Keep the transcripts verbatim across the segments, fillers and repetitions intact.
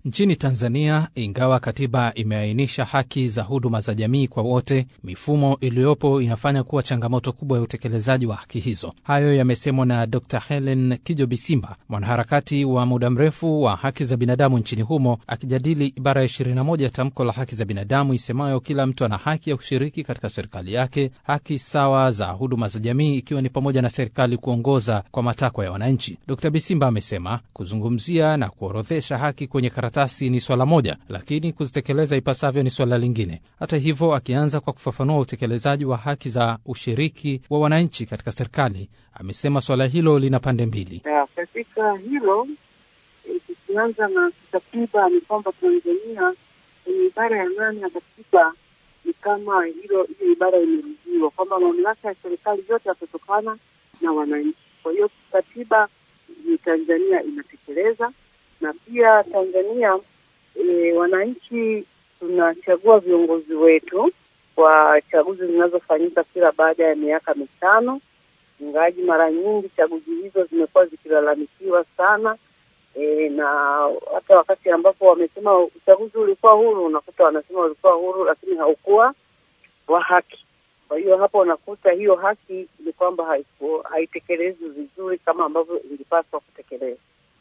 Nchini Tanzania, ingawa katiba imeainisha haki za huduma za jamii kwa wote, mifumo iliyopo inafanya kuwa changamoto kubwa ya utekelezaji wa haki hizo. Hayo yamesemwa na Dokta Helen Kijo-Bisimba, mwanaharakati wa muda mrefu wa haki za binadamu nchini humo, akijadili ibara ya ishirini na moja ya tamko la haki za binadamu isemayo kila mtu ana haki ya kushiriki katika serikali yake, haki sawa za huduma za jamii ikiwa ni pamoja na serikali kuongoza kwa matakwa ya wananchi. Dokta Bisimba amesema kuzungumzia na kuorodhesha haki kwenye karatasi ni swala moja, lakini kuzitekeleza ipasavyo ni swala lingine. Hata hivyo, akianza kwa kufafanua utekelezaji wa haki za ushiriki wa wananchi katika serikali, amesema swala hilo lina pande mbili. Ya, katika hilo tukianza na katiba ni kwamba Tanzania kwenye ibara ya nane ya katiba ni kama hilo hiyo ibara imerudiwa kwamba mamlaka ya serikali yote yanatokana na wananchi. Kwa hiyo katiba ni Tanzania inatekeleza. Na pia Tanzania e, wananchi tunachagua viongozi wetu kwa chaguzi zinazofanyika kila baada ya miaka mitano. Ingawaji mara nyingi chaguzi hizo zimekuwa zikilalamikiwa sana e, na hata wakati ambapo wamesema uchaguzi ulikuwa huru, unakuta wanasema ulikuwa huru lakini haukuwa wa haki. Kwa hiyo hapo unakuta hiyo haki ni kwamba haitekelezwi vizuri kama ambavyo ilipaswa kutekelezwa.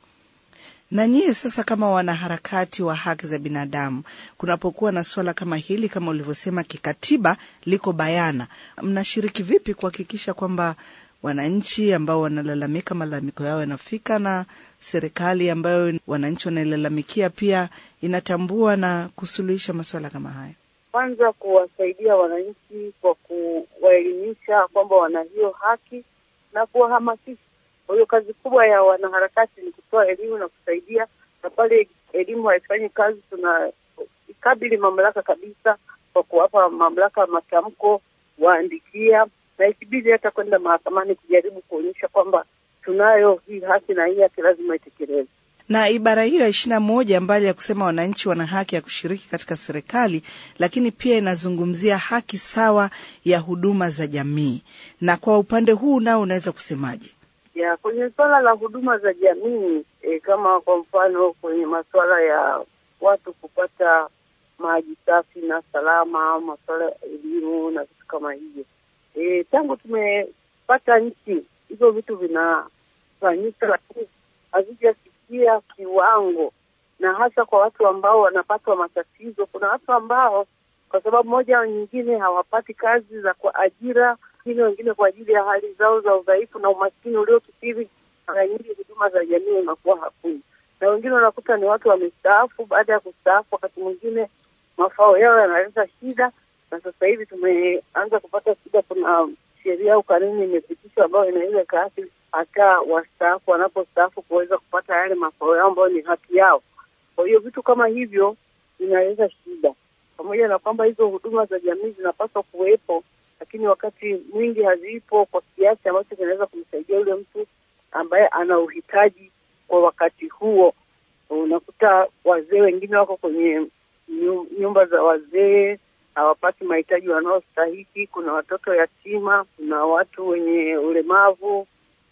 Na nyie sasa kama wanaharakati wa haki za binadamu, kunapokuwa na swala kama hili, kama ulivyosema kikatiba liko bayana, mnashiriki vipi kuhakikisha kwamba wananchi ambao wanalalamika malalamiko yao yanafika na serikali ambayo wananchi wanalalamikia pia inatambua na kusuluhisha masuala kama haya? Kwanza kuwasaidia wananchi kwa kuwaelimisha kwamba wana hiyo haki na kuwahamasisha. Kwa hiyo kazi kubwa ya wanaharakati ni kutoa elimu na kusaidia, na pale elimu haifanyi kazi tunakabili mamlaka kabisa kwa kuwapa mamlaka matamko, waandikia, na ikibidi hata kwenda mahakamani kujaribu kuonyesha kwamba tunayo hii haki na hii haki lazima itekelezwe. Na ibara hiyo ya ishirini na moja mbali ya kusema wananchi wana haki ya kushiriki katika serikali, lakini pia inazungumzia haki sawa ya huduma za jamii. Na kwa upande huu nao unaweza kusemaje? Ya, kwenye swala la huduma za jamii e, kama kwa mfano kwenye masuala ya watu kupata maji safi na salama, masuala ya elimu na vitu kama hivyo. E, tangu tumepata nchi hizo vitu vinafanyika, lakini hazijafikia kiwango, na hasa kwa watu ambao wanapatwa matatizo. Kuna watu ambao kwa sababu moja au nyingine hawapati kazi za kwa ajira, wengine wengine kwa ajili ya hali zao za udhaifu na umaskini uliokithiri, mara nyingi huduma za jamii unakuwa hakuna. Na wengine wanakuta ni watu wamestaafu, baada ya kustaafu wakati mwingine mafao yao yanaleta shida, na sasa hivi tumeanza kupata shida. Kuna sheria au kanuni imepitishwa ambayo inaweza kaathiri hata wastaafu wanapostaafu kuweza kupata yale mafao yao ambayo ni haki yao. Kwa hiyo vitu kama hivyo inaleta shida. Pamoja na kwamba hizo huduma za jamii zinapaswa kuwepo, lakini wakati mwingi hazipo kwa kiasi ambacho kinaweza kumsaidia yule mtu ambaye ana uhitaji kwa wakati huo. Unakuta wazee wengine wako kwenye nyumba za wazee, hawapati mahitaji wanaostahili. Kuna watoto yatima, kuna watu wenye ulemavu,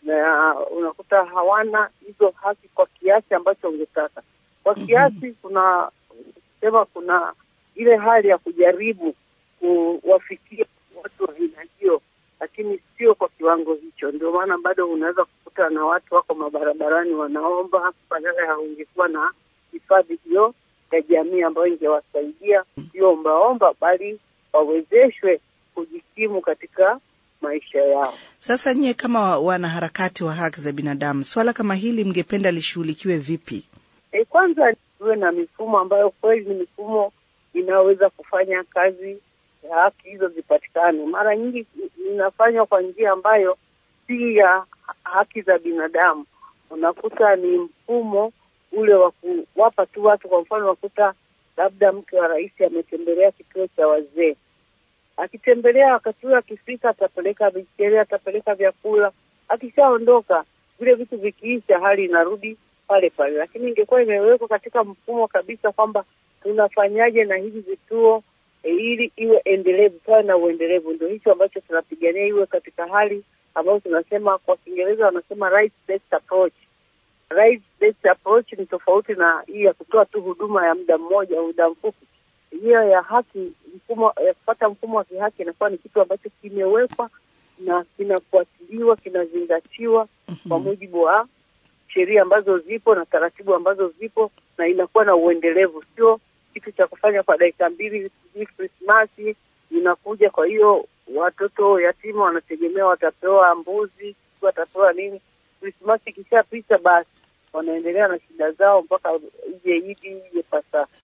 na unakuta hawana hizo haki kwa kiasi ambacho ungetaka. Kwa kiasi kuna sema kuna ile hali ya kujaribu kuwafikia watu wa aina hiyo, lakini sio kwa kiwango hicho. Ndio maana bado unaweza kukuta na watu wako mabarabarani wanaomba, badala ya ungekuwa na hifadhi hiyo ya jamii ambayo ingewasaidia sio ombaomba, bali wawezeshwe kujikimu katika maisha yao. Sasa nyie kama wanaharakati wa haki za binadamu, swala kama hili mngependa lishughulikiwe vipi? E, kwanza tuwe na mifumo ambayo kweli ni mifumo inaweza kufanya kazi ya haki hizo zipatikane. Mara nyingi inafanywa kwa njia ambayo si ya haki za binadamu. Unakuta ni mfumo ule wa kuwapa tu watu, kwa mfano wakuta labda mke wa rais ametembelea kituo cha wazee. Akitembelea wakati huo akifika atapeleka bichele, atapeleka vyakula. Akishaondoka vile vitu vikiisha hali inarudi pale pale. Lakini ingekuwa imewekwa katika mfumo kabisa kwamba tunafanyaje na hivi vituo e, ili iwe endelevu, sawa na uendelevu. Ndio hicho ambacho tunapigania, iwe katika hali ambayo tunasema kwa Kiingereza wanasema right based approach. rights based approach ni tofauti na hii ya kutoa tu huduma ya muda mmoja au muda mfupi. Hiyo ya haki, mfumo ya kupata mfumo wa kihaki inakuwa ni kitu ambacho kimewekwa na kinafuatiliwa, kinazingatiwa mm-hmm. kwa mujibu wa sheria ambazo zipo na taratibu ambazo zipo, na inakuwa na uendelevu, sio kitu cha kufanya kwa dakika mbili. Christmas inakuja, kwa hiyo watoto yatima wanategemea watapewa mbuzi, watapewa nini. Christmas ikishapita basi wanaendelea na shida zao mpaka ije Idi, ije Pasaka.